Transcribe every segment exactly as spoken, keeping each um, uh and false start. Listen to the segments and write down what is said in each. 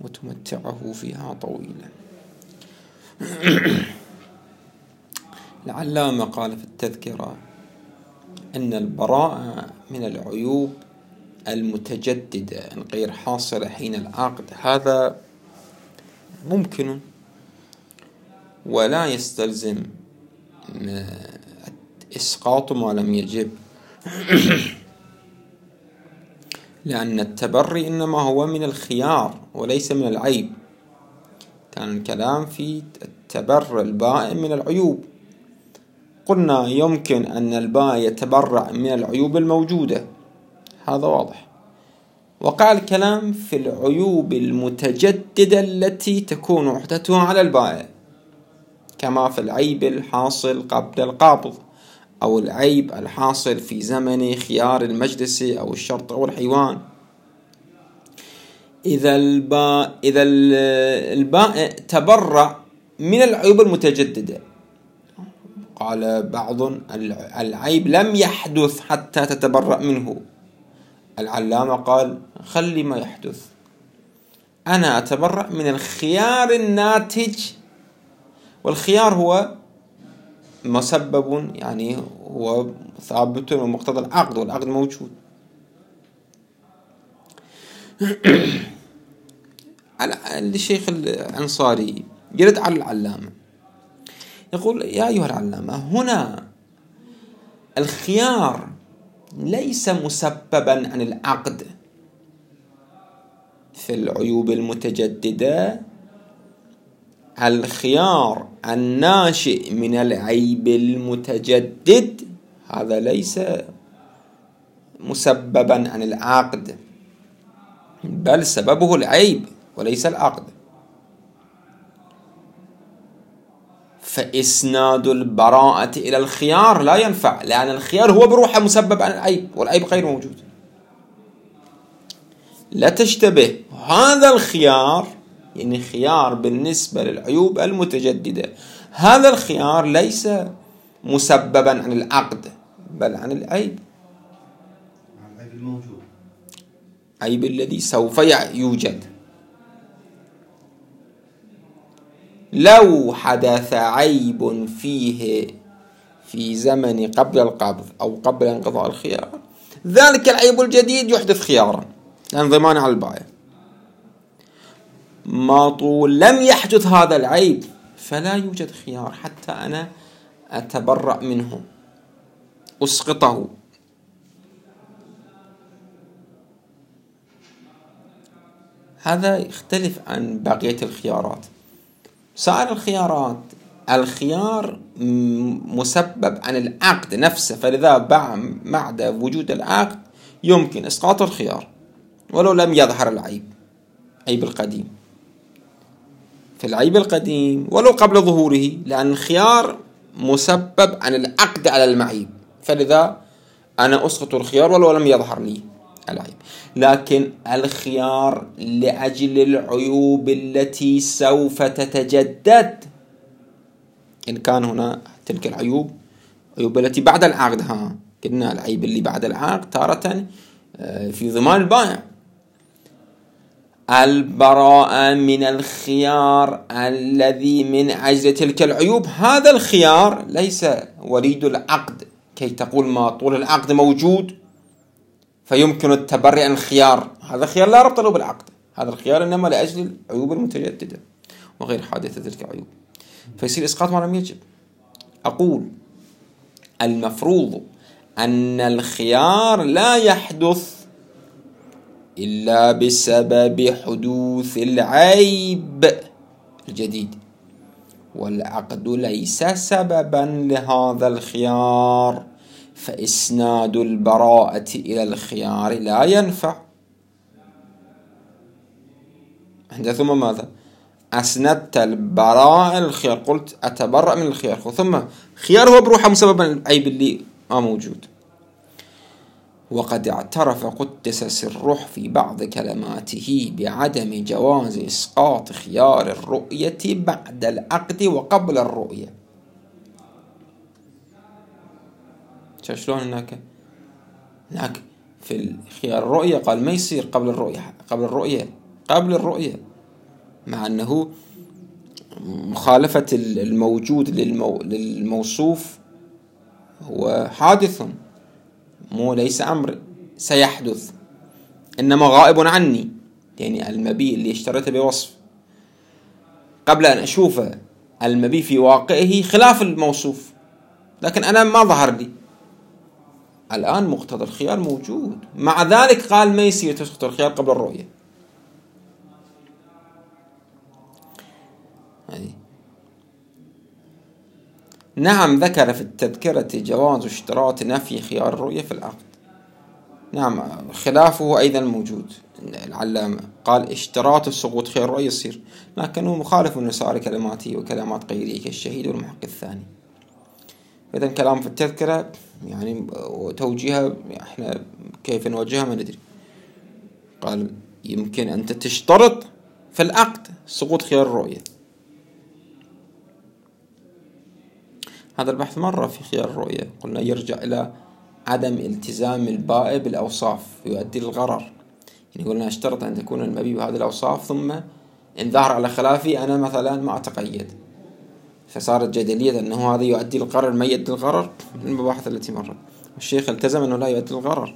وتمتعه فيها طويلا. العلامة قال في التذكرة أن البراءة من العيوب المتجددة غير حاصلة حين العقد هذا ممكن، ولا يستلزم إسقاط ما لم يجب، لأن التبري إنما هو من الخيار وليس من العيب. كان الكلام في التبرع البائن من العيوب. قلنا يمكن أن البائع يتبرع من العيوب الموجودة، هذا واضح. وقع الكلام في العيوب المتجددة التي تكون وحدتها على البائع، كما في العيب الحاصل قبل القبض، أو العيب الحاصل في زمن خيار المجلس أو الشرط أو الحيوان. إذا البائع إذا البائع تبرع من العيوب المتجددة، قال بعض العيب لم يحدث حتى تتبرأ منه، العلامة قال خلي ما يحدث، أنا أتبرأ من الخيار الناتج، والخيار هو مسبب، يعني هو ثابت ومقتضى العقد، والعقد موجود. الشيخ الأنصاري يرد على العلامة، يقول يا أيها العلامة، هنا الخيار ليس مسببا عن العقد. في العيوب المتجددة الخيار الناشئ من العيب المتجدد هذا ليس مسببا عن العقد، بل سببه العيب وليس العقد. فإسناد البراءة إلى الخيار لا ينفع، لأن الخيار هو بروحه مسبب عن العيب، والعيب غير موجود. لا تشتبه هذا الخيار، يعني خيار بالنسبة للعيوب المتجددة، هذا الخيار ليس مسببا عن العقد بل عن العيب، العيب الموجود، عيب الذي سوف يوجد. لو حدث عيب فيه في زمن قبل القبض أو قبل انقضاء الخيار، ذلك العيب الجديد يحدث خيارا لأن ضمان على البائع. ما طول لم يحدث هذا العيب فلا يوجد خيار حتى أنا أتبرأ منه، أسقطه. هذا يختلف عن بقية الخيارات. سائر الخيارات الخيار مسبب عن العقد نفسه، فلذا بعد وجود العقد يمكن إسقاط الخيار ولو لم يظهر العيب، عيب القديم. في العيب القديم ولو قبل ظهوره، لأن الخيار مسبب عن العقد على المعيب، فلذا أنا أسقط الخيار ولو لم يظهر لي العيب. لكن الخيار لأجل العيوب التي سوف تتجدد، إن كان هنا تلك العيوب عيوب التي بعد العقد، ها قلنا العيب اللي بعد العقد تارة في ضمان البائع. البراءة من الخيار الذي من أجل تلك العيوب، هذا الخيار ليس وريد العقد كي تقول ما طول العقد موجود فيمكن التبرئ عن الخيار، هذا خيار لا ربط له بالعقد، هذا الخيار إنما لأجل العيوب المتجددة وغير حادثة تلك العيوب، فيصير إسقاط ما لم يجب. أقول المفروض أن الخيار لا يحدث إلا بسبب حدوث العيب الجديد، والعقد ليس سببا لهذا الخيار، فإسناد البراءة إلى الخيار لا ينفع. ثم ماذا؟ أسندت البراءة الخيار، قلت أتبرأ من الخيار، ثم خيار هو بروحه مسببا العيب اللي ما موجود. وقد اعترف قدس سره في بعض كلماته بعدم جواز إسقاط خيار الرؤية بعد العقد وقبل الرؤية. شلون هناك؟ هناك في خيار الرؤية قال ما يصير قبل الرؤية، قبل الرؤية قبل الرؤية مع أنه مخالفة الموجود للمو للموصوف هو حادث، مو ليس أمر سيحدث، إنما غائب عني. يعني المبيء اللي اشتريته بوصف قبل أن أشوفه المبيء في واقعه خلاف الموصوف، لكن أنا ما ظهر لي. الآن مقتضى الخيار موجود، مع ذلك قال ما يصير تسقط الخيار قبل الرؤية. يعني نعم، ذكر في التذكرة جواز اشتراط نفي خيار الرؤية في العقد. نعم، خلافه أيضا موجود. العلامة قال اشتراط سقوط خيار الرؤية يصير، لكنه مخالف لنصار كلماته وكلمات غيره كالشهيد والمحق الثاني. إذن كلام في التذكرة يعني وتوجيهها احنا كيف نوجهها ما ندري. قال يمكن أنت تشترط في العقد سقوط خيار الرؤية. هذا البحث مرة في خيار الرؤية، قلنا يرجع إلى عدم التزام البائع بالأوصاف يؤدي للغرر. يعني قلنا اشترط أن تكون المبيع بهذه الأوصاف، ثم إن ظهر على خلافي أنا مثلا ما أتقيد، فصارت جدلية أنه هذا يؤدي للغرر ما يؤدي للغرر. المباحث التي مرت الشيخ التزم أنه لا يؤدي للغرر.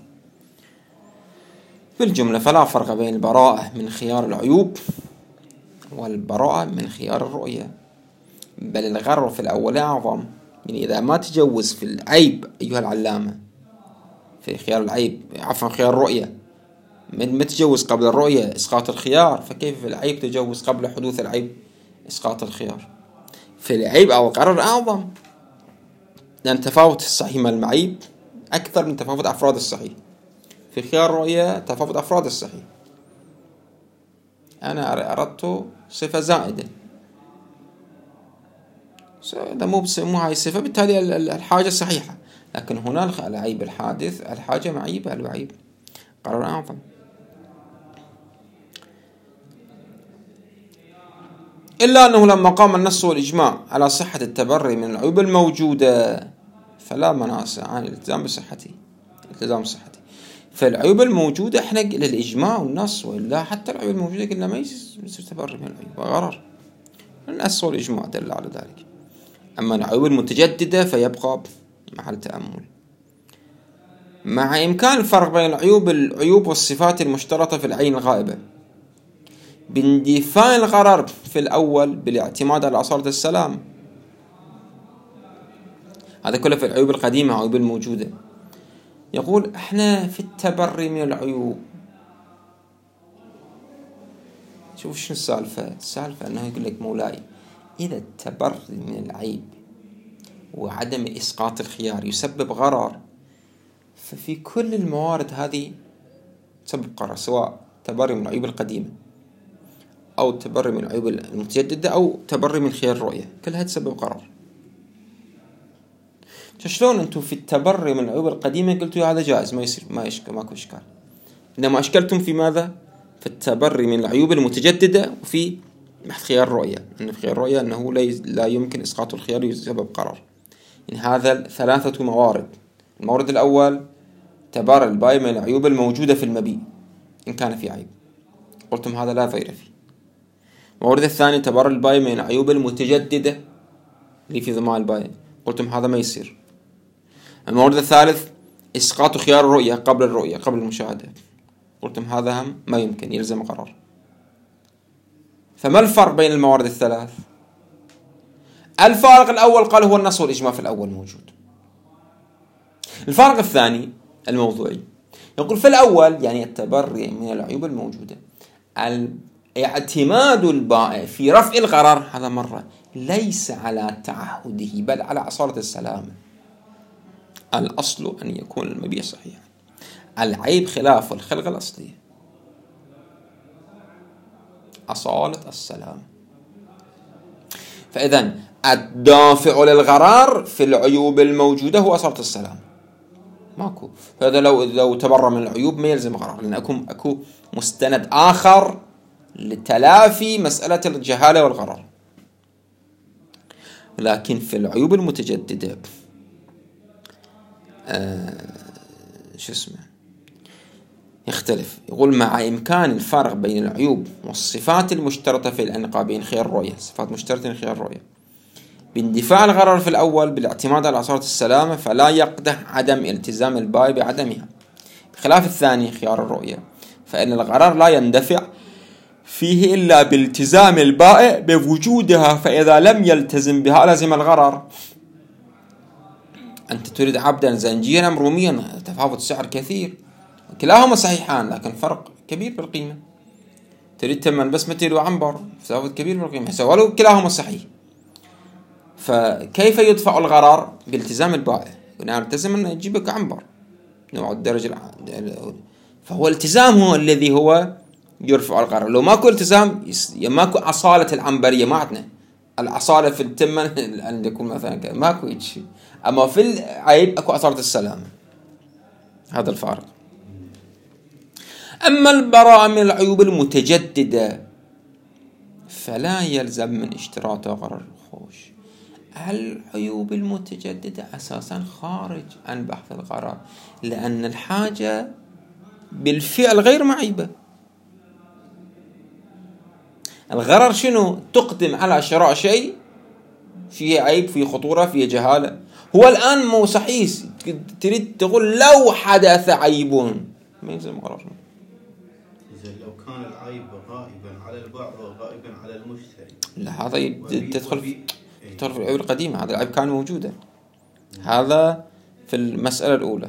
بالجملة فلا فرق بين البراءة من خيار العيوب والبراءة من خيار الرؤية، بل الغرر في الأول أعظم. يعني إذا ما تجوز في العيب أيها العلامة في خيار العيب، عفوا خيار الرؤية، من ما تجوز قبل الرؤية إسقاط الخيار، فكيف في العيب تجوز قبل حدوث العيب إسقاط الخيار؟ في العيب أو الغرر أعظم، لأن تفاوت الصحيح مع المعيب أكثر من تفاوت أفراد الصحيح. في خيار الرؤية تفاوت أفراد الصحيح، أنا أردت صفة زائدة، إذا مو مو هاي الصفة بالتالي الحاجة صحيحة، لكن هنا العيب الحادث الحاجة معيبة، العيب قرار أعظم. إلا أنه لما قام النص والإجماع على صحة التبري من العيوب الموجودة فلا مناص عن الالتزام بصحته، التزام بصحته. فالعيوب الموجودة احنا للإجماع والنص، وإلا حتى العيوب الموجودة قلنا ما يصير تبري من العيوب غرر، النص والإجماع دل على ذلك. أما العيوب المتجددة فيبقى محل تأمل، مع إمكان الفرق بين العيوب العيوب والصفات المشترطة في العين الغائبة باندفاع الغرر في الأول بالاعتماد على أصالة السلام. هذا كله في العيوب القديمة العيوب الموجودة. يقول احنا في التبري من العيوب، شوف شنو السالفة. السالفة أنه يقول لك مولاي إذا التبري من العيب وعدم إسقاط الخيار يسبب غرر، ففي كل الموارد هذه تسبب قرار، سواء تبري من العيوب القديمة أو تبري من العيوب المتجددة أو تبري من خيار الرؤية، كلها تسبب قرار. شلون أنتم في التبري من العيوب القديمة قلتوا هذا جائز ما يصير ما يشكل ماكو إشكال، إنما أشكلتم في ماذا؟ في التبري من العيوب المتجددة وفي بحث خيار الرؤية، أن في خيار الرؤية أنه لا يمكن إسقاط الخيار يسبب قرار. يعني هذا ثلاثة موارد. المورد الأول تبري البائع من العيوب الموجودة في المبيع إن كان في عيب، قلتم هذا لا ضير فيه. المورد الثاني تبري البائع من العيوب المتجددة اللي في ضمان البائع، قلتم هذا ما يصير. المورد الثالث إسقاط خيار الرؤية قبل الرؤية قبل المشاهدة، قلتم هذا هم ما يمكن يلزم قرار. فما الفرق بين الموارد الثلاث؟ الفارق الأول قال هو النص والإجماع في الأول موجود. الفارق الثاني الموضوعي يقول في الأول يعني التبري من العيوب الموجودة اعتماد البائع في رفع القرار هذا مرة ليس على تعهده بل على أصالة السلامة. الأصل أن يكون المبيع صحيحا، العيب خلاف الخلقة الأصلية، أصالة السلام. فإذن الدافع للغرار في العيوب الموجودة هو أصالة السلام، ماكو. فهذا لو لو تبرى من العيوب ما يلزم غرار، لأن أكو أكو مستند آخر لتلافي مسألة الجهالة والغرار. لكن في العيوب المتجددة آه شو اسمه يختلف. يقول مع إمكان الفرق بين العيوب والصفات المشترطة في الأنقابين خيار الرؤية، صفات مشترطة خيار الرؤية، باندفاع الغرر في الأول بالاعتماد على أصالة السلامة، فلا يقدح عدم التزام البائع بعدمها، بخلاف الثاني خيار الرؤية فإن الغرر لا يندفع فيه إلا بالتزام البائع بوجودها، فإذا لم يلتزم بها لزم الغرر. أنت تريد عبدا زنجيا أم روميا، تفاوت السعر كثير، كلاهما صحيحان لكن فرق كبير بالقيمة. تريد تمن بس ما تريد عنبر، تفاوت كبير بالقيمة ولو كلاهما صحيح. فكيف يدفع الغرر؟ بالتزام البائع، أنا التزم أن يجيبك عنبر نوع الدرجة، فهو التزامه الذي هو يرفع الغرر. لو ماكو التزام ماكو أصالة العنبرية، ما عندنا الأصالة في التمن أن يكون مثلا ماكو شيء، أما في العيب أكو أصالة السلامة، هذا الفارق. أما البراءة من العيوب المتجددة فلا يلزم من اشتراطها غرر الخوش. العيوب المتجددة أساسا خارج عن بحث الغرر، لأن الحاجة بالفعل غير معيبة. الغرر شنو؟ تقدم على شراء شيء فيه عيب، فيه خطورة، فيه جهالة. هو الآن مو صحيح، تريد تقول لو حدث عيب، ما يلزم غرر. إذا لو كان العيب غائبا على البائع وغائبا على المشتري، لا هذا تدخل في تدخل في العيوب القديمة. هذا العيب كان موجودا، هذا في المسألة الأولى.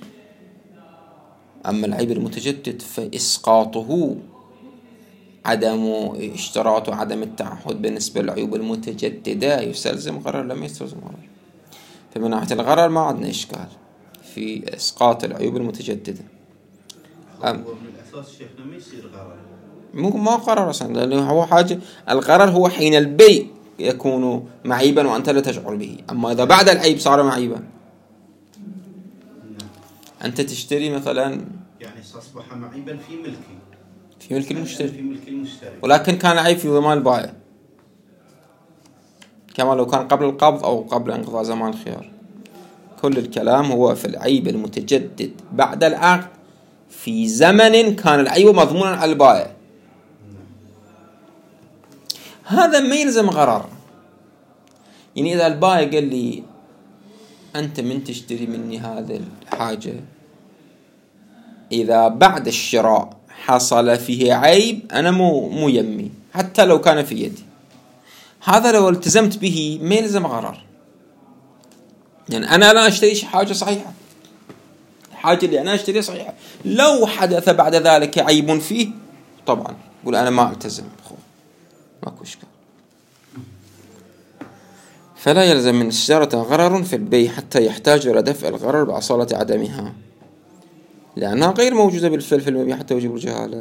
أما العيب المتجدد فإسقاطه عدم اشتراط وعدم التعهد بالنسبة للعيوب المتجددة يستلزم غرر، لم يستلزم غرر. فمن ناحية الغرر ما عندنا إشكال في إسقاط العيوب المتجددة. هو من الأساس شيخنا ما يصير غرر، مو ما قرر أصلا، لأنه هو حاجة. الغرر هو حين البيع يكون معيبا وأنت لا تشعر به، أما إذا بعد العيب صار معيبا. أنت تشتري مثلا، يعني أصبح معيبا في ملكي، في ملك المشتري، في ملك المشتري، ولكن كان عيب في ضمان البائع، كما لو كان قبل القبض أو قبل انقضاء زمان الخيار. كل الكلام هو في العيب المتجدد بعد العقد في زمن كان العيب مضمونا على البائع. هذا ما يلزم غرر. يعني إذا البائع قال لي أنت من تشتري مني هذه الحاجة، إذا بعد الشراء حصل فيه عيب أنا مو مو يمي حتى لو كان في يدي، هذا لو التزمت به ما يلزم غرر. يعني أنا لا أشتري حاجة صحيحة، الحاجة اللي أنا أشتريها صحيحة، لو حدث بعد ذلك عيب فيه طبعا قول أنا ما ألتزم، ماكو إشكال. فلا يلزم من الشجرة غرر في البيع حتى يحتاج إلى دفع الغرر بأصالة عدمها، لأنها غير موجودة بالفعل في المبيع حتى يجب الجهالة.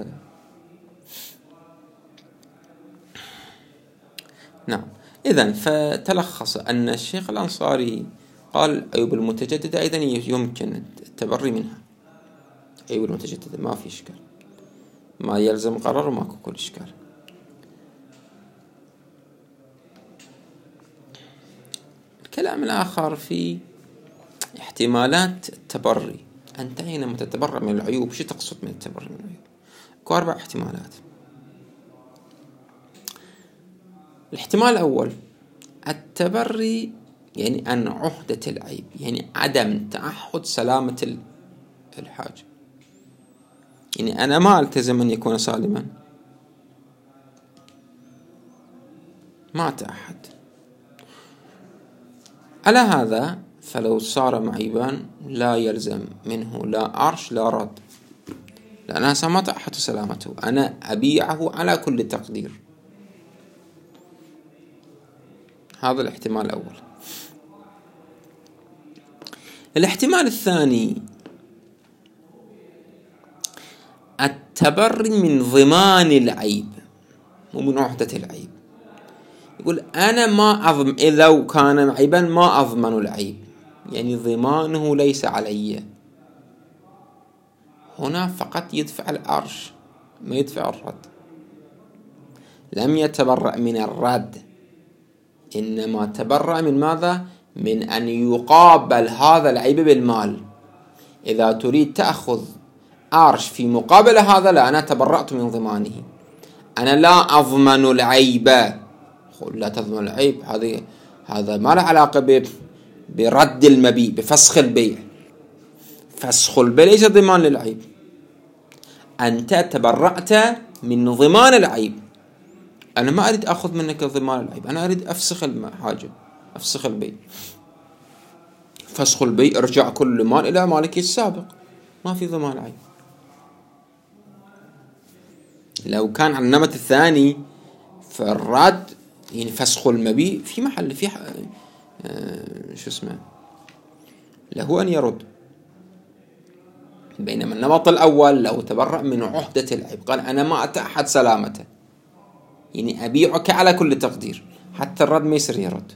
نعم. إذن فتلخص أن الشيخ الأنصاري قال عيوب المتجددة أيضا يمكن التبري منها، عيوب المتجددة ما في إشكال، ما يلزم قرار وماكو كل إشكال. الكلام الآخر في احتمالات التبري. أنت حينما تتبرأ من العيوب شو تقصد من التبري من العيوب؟ كو أربع احتمالات. الاحتمال الأول التبري يعني عن عهدة العيب، يعني عدم تعهد سلامة الحاجة، يعني أنا ما ألتزم أن يكون سالما، ما أتعهد على هذا، فلو صار معيبا لا يلزم منه لا أرش لا رد، لأنها ما تعهد سلامته، أنا أبيعه على كل تقدير. هذا الاحتمال الأول. الاحتمال الثاني التبري من ضمان العيب ومن عهدة العيب. يقول أنا ما أضمن، إذا كان عيبا ما أضمن العيب، يعني ضمانه ليس علي. هنا فقط يدفع الأرش ما يدفع الرد، لم يتبرأ من الرد، إنما تبرأ من ماذا؟ من أن يقابل هذا العيب بالمال. إذا تريد تأخذ أرش في مقابل هذا لا، أنا تبرأت من ضمانه، أنا لا أضمن العيب. قل لا تضمن العيب، هذه هذا ما له علاقة برد المبيع، بفسخ البيع. فسخ البيع ليس ضمان للعيب، أنت تبرأت من ضمان العيب. أنا ما أريد أخذ منك ضمان العيب، أنا أريد أفسخ الحاجة، أفسخ البيع. فسخ البيع ارجع كل مال إلى مالكه السابق، ما في ضمان عيب. لو كان على النمط الثاني فالرد يعني فسخ المبيع في محل في آه شو اسمه له أن يرد. بينما النمط الأول لو تبرأ من عهدة العيب، قال أنا ما أتأحد سلامته، يعني أبيعك على كل تقدير، حتى الرد ما يصير يرد،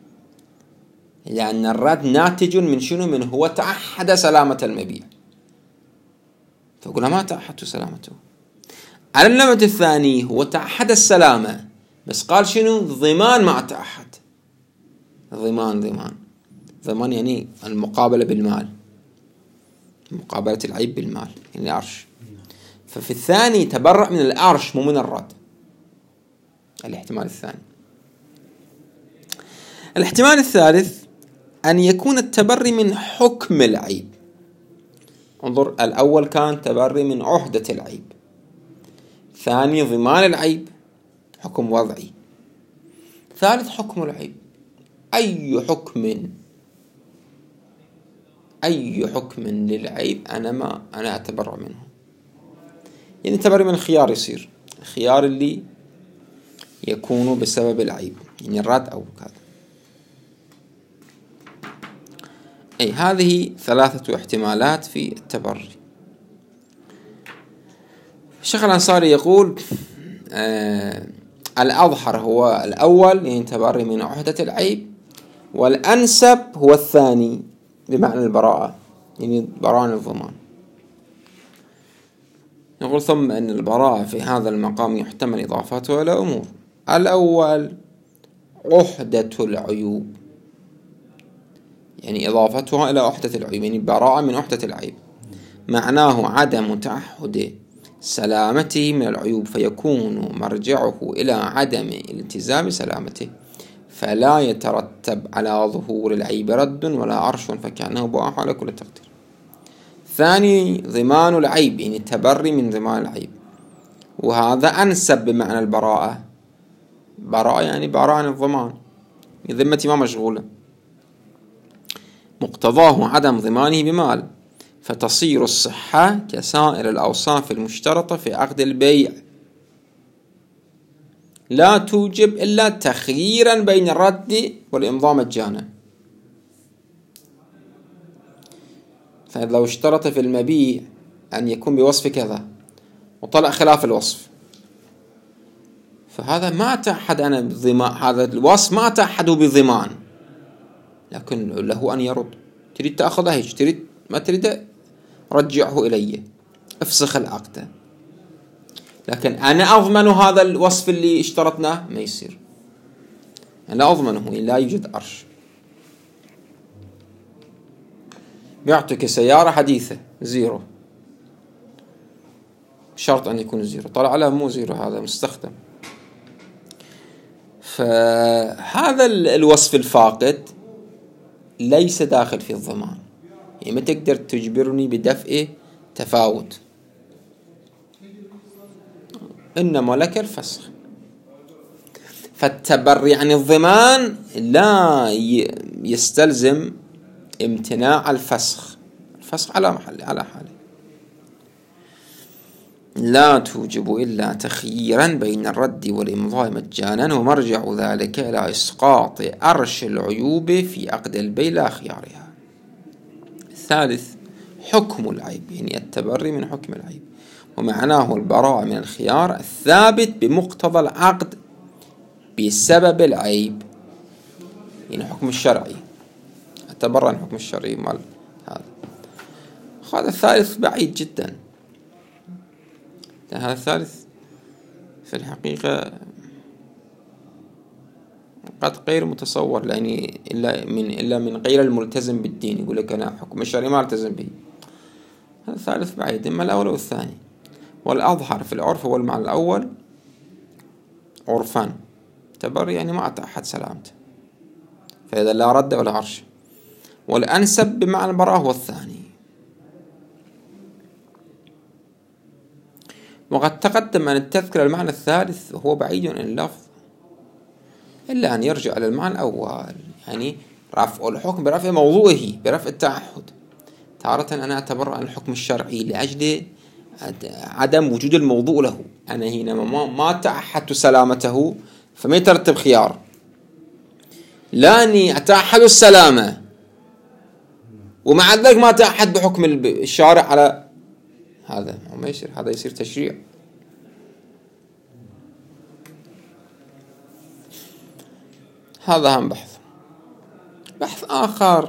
لأن الرد ناتج من شنو؟ من هو تعهد سلامة المبيع، فقلنا ما تعهدت سلامته. على النمط الثاني هو تعهد السلامة، بس قال شنو؟ ضمان ما تعهد. ضمان ضمان ضمان يعني المقابلة بالمال، مقابلة العيب بالمال، يعني الأرش. ففي الثاني تبرأ من الأرش مو من الرد. الاحتمال الثاني. الاحتمال الثالث أن يكون التبري من حكم العيب. انظر، الأول كان تبري من عهدة العيب، ثاني ضمان العيب حكم وضعي، ثالث حكم العيب. أي حكم أي حكم للعيب أنا ما أنا أتبرع منه. يعني تبري من الخيار يصير الخيار اللي يكون بسبب العيب، يعني الرد أو كذا. أي هذه ثلاثة احتمالات في التبري. الشيخ الأنصاري يقول آه الأظهر هو الأول، يعني تبري من عهدة العيب، والأنسب هو الثاني بمعنى البراءة، يعني براءة الضمان. نقول ثم أن البراءة في هذا المقام يحتمل إضافتها إلى أمور. الأول عهدة العيوب، يعني إضافتها إلى عهدة العيوب، يعني براءة من عهدة العيب، معناه عدم تعهد سلامته من العيوب، فيكون مرجعه إلى عدم التزام سلامته، فلا يترتب على ظهور العيب رد ولا عرش، فكأنه باح على كل تقدير. ثاني ضمان العيب، يعني التبري من ضمان العيب، وهذا أنسب بمعنى البراءة. براءة يعني براءة عن الضمان، ذمتي ما مشغولة، مقتضاه عدم ضمانه بمال، فتصير الصحة كسائر الأوصاف المشترطة في عقد البيع، لا توجب إلا تخييرا بين الرد والإمضاء مجانا. فلو اشترط في المبيع أن يكون بوصف كذا وطلع خلاف الوصف، فهذا ما تعهد أنا بضمان، هذا الوصف ما تعهده بضمان، لكن له أن يرد. تريد تأخذه هيك، تريد ما تريد رجعه إلي، افسخ العقد، لكن أنا أضمن هذا الوصف اللي اشترطناه ما يصير، أنا لا أضمنه، لا يوجد عرش. بيعطيك سيارة حديثة زيرو، شرط أن يكون زيرو، طلع على مو زيرو، هذا مستخدم. فهذا الوصف الفاقد ليس داخل في الضمان، يعني ما تقدر تجبرني بدفع تفاوت، إنما لك الفسخ. فالتبري عن الضمان لا يستلزم امتناع الفسخ، الفسخ على محل على حاله، لا توجب إلا تخييرا بين الرد والإمضاء مجانا، ومرجع ذلك إلى إسقاط أرش العيوب في عقد البيع لا خيارها. الثالث حكم العيب، يعني التبري من حكم العيب، ومعناه البراءة من الخيار الثابت بمقتضى العقد بسبب العيب، يعني حكم الشرعي، التبرع عن حكم الشرعي مال هذا. هذا الثالث بعيد جدا، هذا الثالث في الحقيقة قد غير متصور، يعني إلا من إلا من غير الملتزم بالدين، يقول لك أنا حكم الشرعي ما التزم به، هذا ثالث بعيد، إما الأول أو الثاني. والأظهر في العرف هو المعنى الأول عرفان، تبري يعني ما أعطى أحد سلامته، فإذا لا رد ولا عرش. والأنسب بمعنى البراءة هو الثاني. وقد تقدم أن التذكر المعنى الثالث وهو بعيد عن اللفظ، إلا أن يرجع إلى المعنى الأول، يعني رفع الحكم برفع موضوعه، برفع التعهد. تارة أنا أتبرأ عن الحكم الشرعي لأجل عدم وجود الموضوع له، أنا هنا ما, ما تعهدت سلامته فما يترتب خيار، لا أني أتعهد السلامة ومع ذلك ما تعهد بحكم الشارع على هذا، ما يصير، هذا يصير تشريع. هذا هم بحث. بحث آخر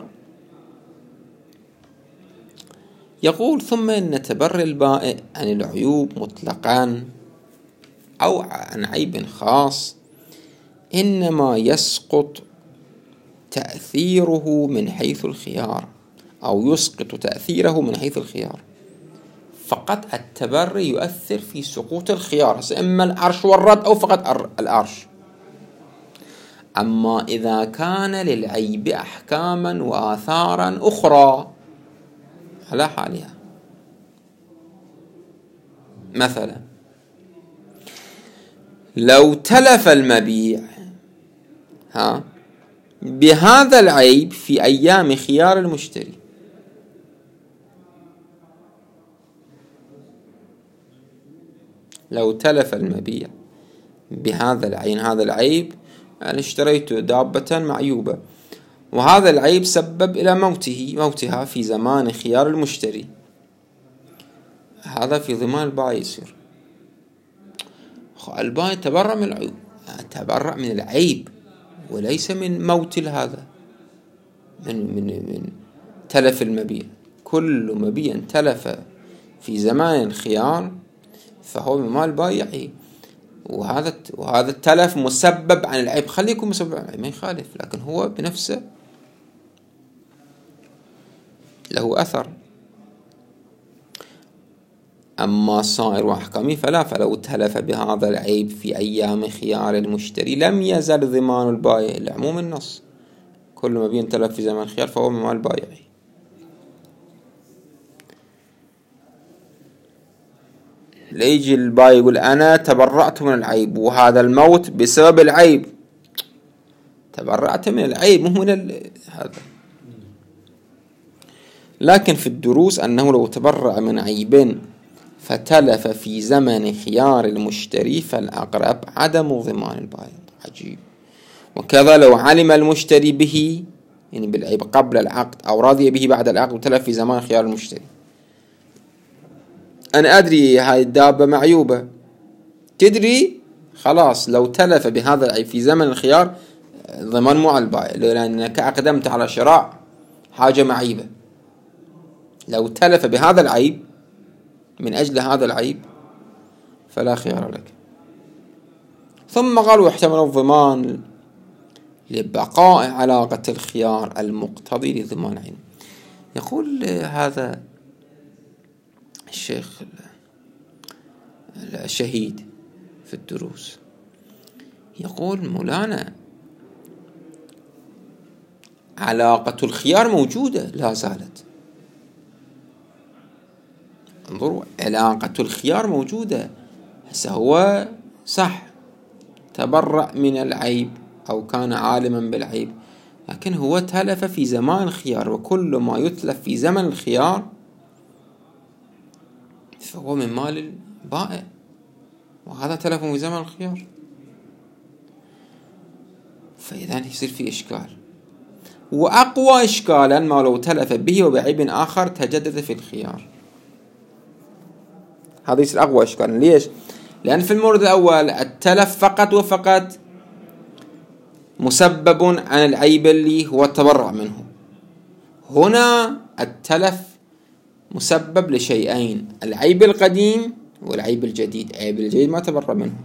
يقول: ثم إن تبري البائع عن العيوب مطلقا أو عن عيب خاص إنما يسقط تأثيره من حيث الخيار، أو يسقط تأثيره من حيث الخيار. فقط التبري يؤثر في سقوط الخيار، إما العرش والرد أو فقط العرش. أما إذا كان للعيب أحكاما وآثارا أخرى على حالها، مثلا لو تلف المبيع ها بهذا العيب في أيام خيار المشتري، لو تلف المبيع بهذا العين، هذا العيب أنا اشتريت دابة معيوبة وهذا العيب سبب إلى موته موتها في زمان خيار المشتري، هذا في ضمان البائع يصير. البائع تبرأ من العيب، تبرأ من العيب وليس من موت هذا، من من من تلف المبيع. كل مبيع تلف في زمان الخيار فهو من مال بائعه، وهذا وهذا التلف مسبب عن العيب، خليه يكون مسبب عن العيب ما يخالف، لكن هو بنفسه له أثر. أما صائر وأحكامه فلا، فلو تلف بهذا العيب في أيام خيار المشتري لم يزل ضمان البائع لعموم النص، كل ما بين تلف في زمان خيار فهو من مال البائع. ليجي البائع يقول أنا تبرأت من العيب وهذا الموت بسبب العيب، تبرأت من العيب مو من هذا. لكن في الدروس أنه لو تبرأ من عيب فتلف في زمن خيار المشتري فالأقرب عدم ضمان البائع. عجيب. وكذا لو علم المشتري به، يعني بالعيب قبل العقد، أو رضي به بعد العقد وتلف في زمان خيار المشتري. أنا أدري هاي الدابة معيوبة، تدري خلاص لو تلف بهذا العيب في زمن الخيار ضمان مو على البائع، لأنك أقدمت على شراء حاجة معيبة. لو تلف بهذا العيب من أجل هذا العيب فلا خيار لك. ثم قالوا يحتمل الضمان لبقاء علاقة الخيار المقتضي لضمان عين. يقول هذا الشيخ الشهيد في الدروس، يقول مولانا علاقة الخيار موجودة لا زالت. انظروا، علاقة الخيار موجودة. هسه هو صح تبرأ من العيب أو كان عالما بالعيب، لكن هو تلف في زمان الخيار، وكل ما يتلف في زمن الخيار فهو من مال البائع، وهذا تلف في زمن الخيار، فإذا يصير في إشكال. وأقوى إشكالا ما لو تلف به وبعيب آخر تجدد في الخيار، هذا يصير أقوى إشكالا. ليش؟ لأن في المورد الأول التلف فقط وفقط مسبب عن العيب اللي هو التبرع منه، هنا التلف مسبب لشيئين، العيب القديم والعيب الجديد. العيب الجديد ما تبرع منه،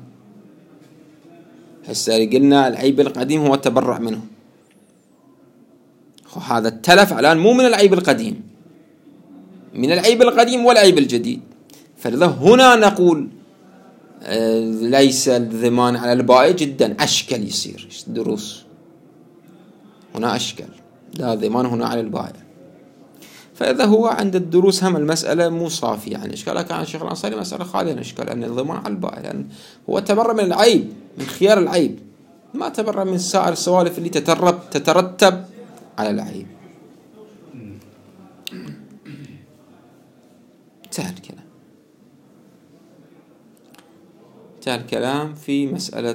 هسه قلنا العيب القديم هو التبرع منه، هذا التلف الآن مو من العيب القديم، من العيب القديم والعيب الجديد. فلذا هنا نقول ليس الضمان على البائع جدا أشكل يصير دروس، هنا أشكل، لا ضمان هنا على البائع. فإذا هو عند الدروس هم المسألة مو صافية يعني إشكالها كان الشيخ الأنصاري مسألة خالية من إشكال، أن الضمان على البائع لأن هو تبرر من العيب، من خيار العيب، ما تبرر من سائر السوالف اللي تترتب تترتب على العيب. انتهى الكلام، انتهى الكلام في مسألة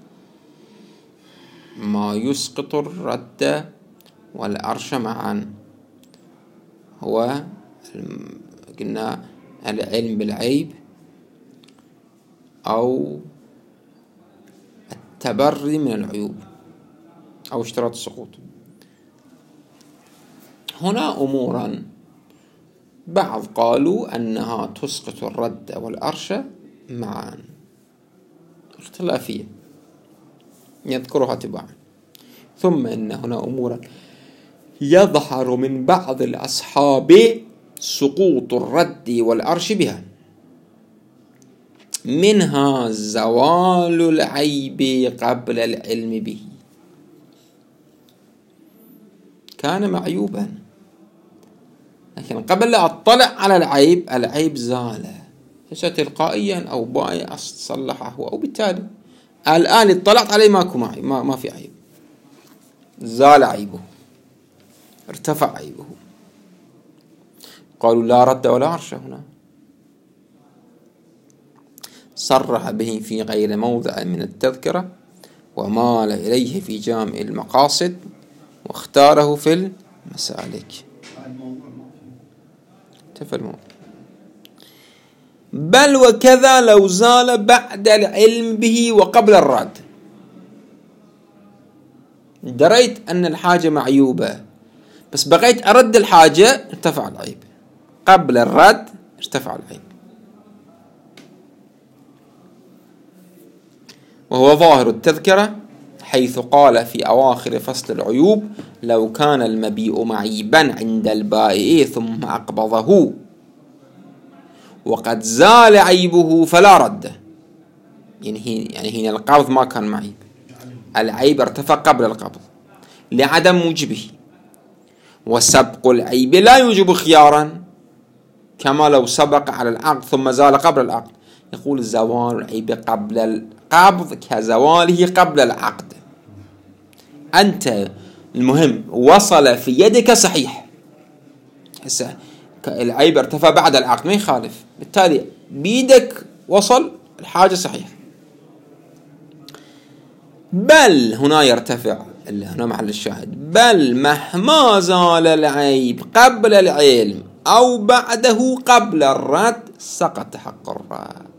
ما يسقط الرد والأرش معا. هو قلنا العلم بالعيب أو التبري من العيوب أو اشتراط السقوط. هنا أمورا بعض قالوا أنها تسقط الرد والأرش معا، اختلافية يذكرها تبعا. ثم إن هنا أمورا يظهر من بعض الأصحاب سقوط الرد والأرش بها، منها زوال العيب قبل العلم به. كان معيوبا لكن قبل لا أطلع على العيب العيب زال تلقائيا أو بائع صلحه، أو بالتالي الآن اطلعت عليه ماكو معي ما, ما في عيب، زال عيبه، ارتفع عيبه. قالوا لا رد ولا عرش هنا، صرح به في غير موضع من التذكرة ومال إليه في جامع المقاصد واختاره في المسالك. تفهمون؟ بل وكذا لو زال بعد العلم به وقبل الرد. دريت أن الحاجة معيوبة بس بغيت أرد الحاجة، ارتفع العيب. قبل الرد ارتفع العيب. وهو ظاهر التذكرة حيث قال في أواخر فصل العيوب: لو كان المبيء معيبا عند البائع ثم أقبضه وقد زال عيبه فلا رد. يعني يعني هنا القبض ما كان معيب، العيب ارتفع قبل القبض لعدم موجبه، وسبق العيب لا يوجب خيارا كما لو سبق على العقد ثم زال قبل العقد. يقول زوال العيب قبل القبض كزواله قبل العقد. أنت المهم وصل في يدك صحيح، هسه العيب ارتفع بعد العقد ما يخالف، بالتالي بيدك وصل الحاجة صحيح. بل هنا يرتفع، هنا محل الشاهد، بل مهما زال العيب قبل العلم أو بعده قبل الرد سقط حق الرد.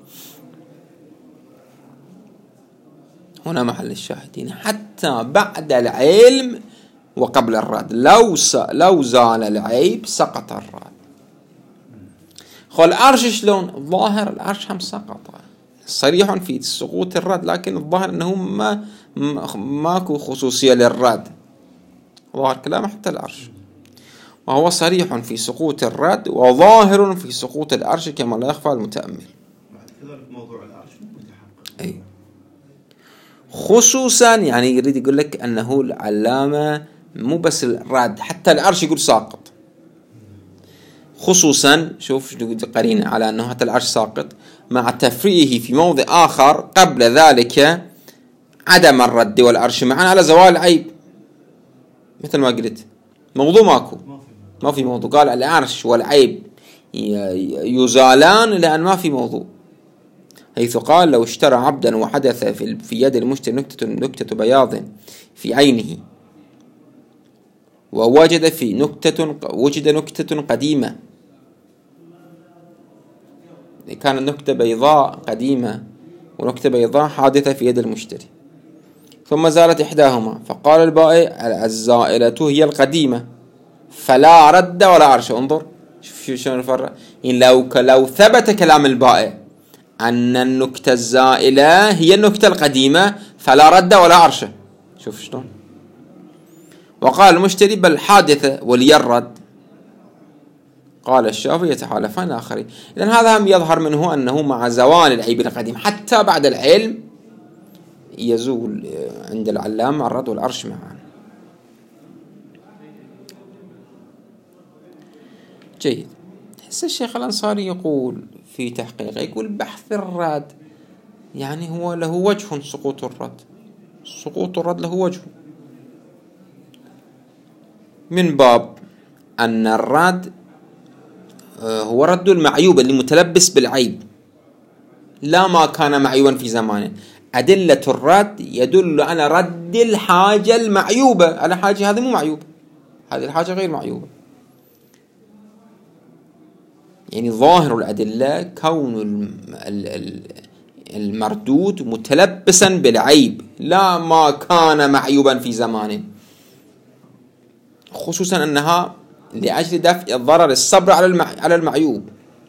هنا محل الشاهدين، حتى بعد العلم وقبل الرد لو لو زال العيب سقط الرد. خل العرش شلون؟ الظاهر العرش هم سقط، صريح في سقوط الرد، لكن الظاهر أنه ما ماكو خصوصية للرد، ظاهر كلام حتى العرش، وهو صريح في سقوط الرد وظاهر في سقوط العرش كما لا يخفى المتأمل. بعد كذلك موضوع العرش متحقق. أي خصوصا يعني يريد يقول لك أنه العلامة مو بس الرد، حتى العرش يقول ساقط، خصوصا شوف قرينة على أنه حتى العرش ساقط مع تفريعه في موضع آخر قبل ذلك عدم الرد والعرش معا على زوال العيب. مثل ما قلت موضوع ماكو، ما في موضوع، قال العرش والعيب يزالان لأن ما في موضوع، حيث قال لو اشترى عبدا وحدث في يد المشتري نكتة, نكتة بياض في عينه ووجد في نكتة وجد نكتة قديمة، كانت نكتة بيضاء قديمة ونكتة بيضاء حادثة في يد المشتري، ثم زالت إحداهما، فقال البائع الزائلة هي القديمة فلا رد ولا عرش. انظر شوف شلون الفرق. إن لو لو ثبت كلام البائع أن النكتة الزائلة هي النكتة القديمة فلا رد ولا عرش، شوف شلون. وقال المشتري بل حادثة ولي الرد، قال الشافعي يتحالفان الآخرين. إذن هذا هم يظهر منه أنه مع زوال العيب القديم حتى بعد العلم يزول عند العلامة الرد والعرش معا. جيد. هسه الشيخ الأنصاري يقول في تحقيقه، يقول بحث الرد يعني هو له وجه، سقوط الرد سقوط الرد له وجه، من باب أن الرد هو رد المعيوب اللي متلبس بالعيب، لا ما كان معيوبا في زمانه. أدلة الرد يدل على رد الحاجة المعيوبة على حاجة هذه مو معيوبة، هذه الحاجة غير معيوبة. يعني ظاهر الأدلة كون المردود متلبسا بالعيب لا ما كان معيوبا في زمانه، خصوصا أنها لأجل دفع ضرر الصبر على المعيوب.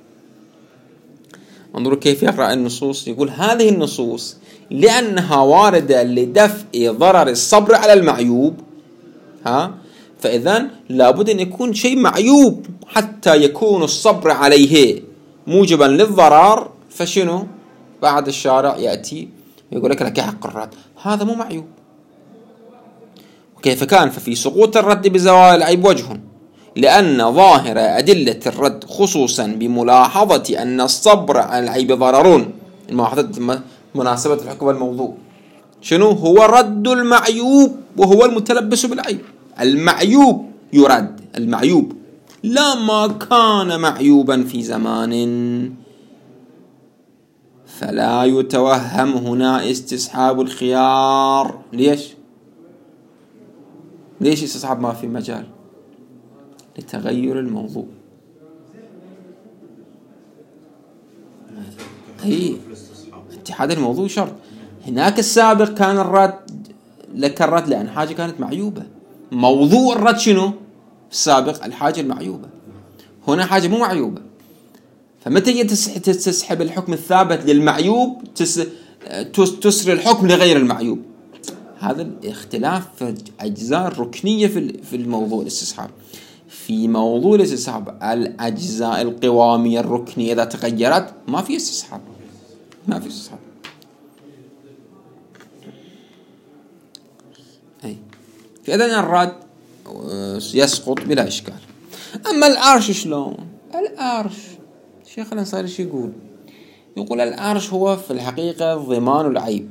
انظروا كيف يقرأ النصوص، يقول هذه النصوص لأنها واردة لدفع ضرر الصبر على المعيوب، ها فإذن لابد أن يكون شيء معيوب حتى يكون الصبر عليه موجبا للضرر. فشنو بعد الشارع يأتي ويقول لك لك حق الرد، هذا مو معيوب. وكيف كان؟ ففي سقوط الرد بزوال العيب وجه، لأن ظاهر أدلة الرد خصوصا بملاحظة أن الصبر على العيب ضرر، الملاحظة مناسبة الحكم الموضوع، شنو هو رد المعيوب وهو المتلبس بالعيب. المعيوب يرد، المعيوب لا ما كان معيوبا في زمان. فلا يتوهم هنا استصحاب الخيار. ليش ليش استصحاب ما في مجال؟ لتغير الموضوع. اي اتحاد الموضوع شرط. هناك السابق كان الرد لك الرد لأن حاجة كانت معيوبة. موضوع الرد شنو؟ السابق الحاجة المعيوبة، هنا حاجة مو معيوبة. فمتى تسحب الحكم الثابت للمعيوب تسر الحكم لغير المعيوب. هذا الاختلاف في أجزاء الركنية في الموضوع الاستصحاب. في موضوع الاستصحاب الأجزاء القوامية الركنية إذا تغيرت ما في استصحاب، ما في استصحاب. أي فإذن الرد يسقط بلا إشكال. أما العرش شلون؟ العرش الشيخ الأنصاري شو يقول؟ يقول العرش هو في الحقيقة ضمان العيب.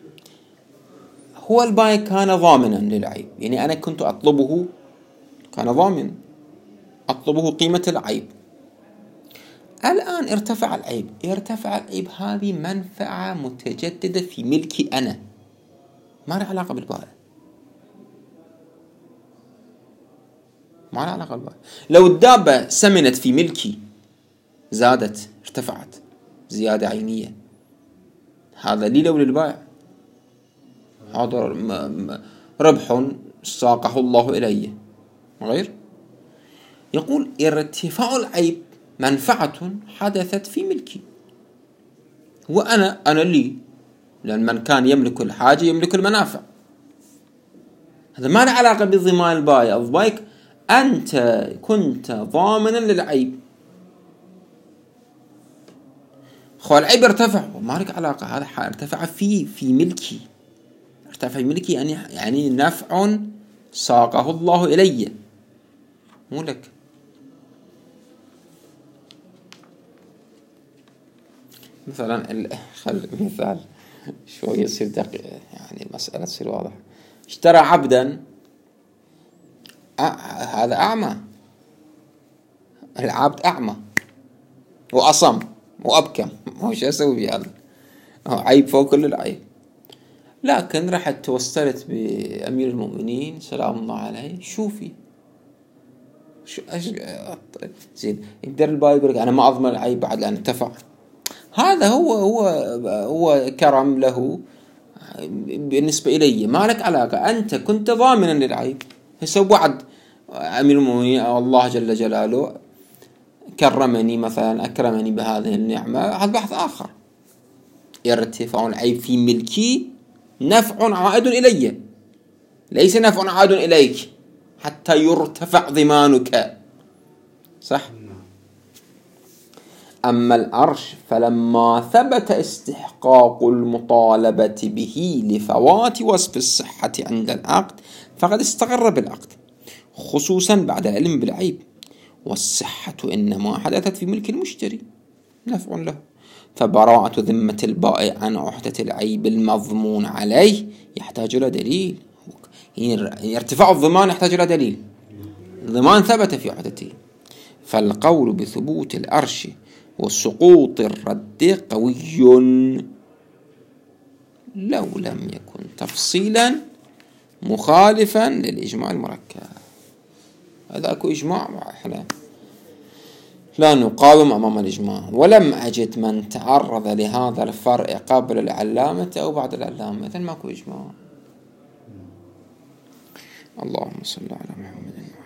هو الباي كان ضامنا للعيب، يعني أنا كنت أطلبه، كان ضامن أطلبه قيمة العيب. الآن ارتفع العيب، ارتفع العيب هذه منفعة متجددة في ملكي أنا، ما لها علاقة بالبائع، ما لها علاقة بالبائع. لو الدابة سمنت في ملكي، زادت ارتفعت زيادة عينية، هذا لي لو للبائع، هذا ربح ساقه الله إلي غير. يقول ارتفاع العيب منفعة حدثت في ملكي، وأنا أنا لي، لأن من كان يملك الحاجة يملك المنافع. هذا ما له علاقة بضمان البائع. البائع أنت كنت ضامنا للعيب، خو العيب ارتفع وما لك علاقة، هذا ارتفع في في ملكي، ارتفع في ملكي يعني يعني نفع ساقه الله إلي مو لك. مثلا خل مثال شوية يصير دقيق، يعني المسألة تصير واضحة. اشترى عبدا، أ... هذا أعمى، العبد أعمى وأصم وأبكم، وش أسوي بهذا؟ عيب فوق كل العيب. لكن رحت توصلت بأمير المؤمنين سلام الله عليه، شوفي شو أش... زين يقدر الباي يقول لك أنا ما أضمن العيب بعد لأن ارتفع. هذا هو هو هو كرم له بالنسبة إلي، ما لك علاقة، أنت كنت ضامنا للعيب. هسه وعد أمير المؤمنين الله جل جلاله كرمني مثلا، أكرمني بهذه النعمة، هذا بحث آخر. ارتفاع العيب في ملكي نفع عائد إلي، ليس نفع عائد إليك حتى يرتفع ضمانك، صح؟ أما العرش فلما ثبت استحقاق المطالبة به لفوات وصف الصحة عند العقد فقد استقر بالعقد، خصوصا بعد العلم بالعيب، والصحة إنما حدثت في ملك المشتري نفع له، فبراءة ذمة البائع عن عهدة العيب المضمون عليه يحتاج إلى دليل. يعني ارتفاع الضمان يحتاج إلى دليل، الضمان ثبت في عهدته. فالقول بثبوت العرش وسقوط الرد قوي لو لم يكن تفصيلا مخالفا للإجماع المركب. هذا أكو إجماع، إحنا لا نقاوم أمام الإجماع. ولم أجد من تعرض لهذا الفرق قبل العلامة أو بعد العلامة، إذن ماكو إجماع. اللهم صل على محمد.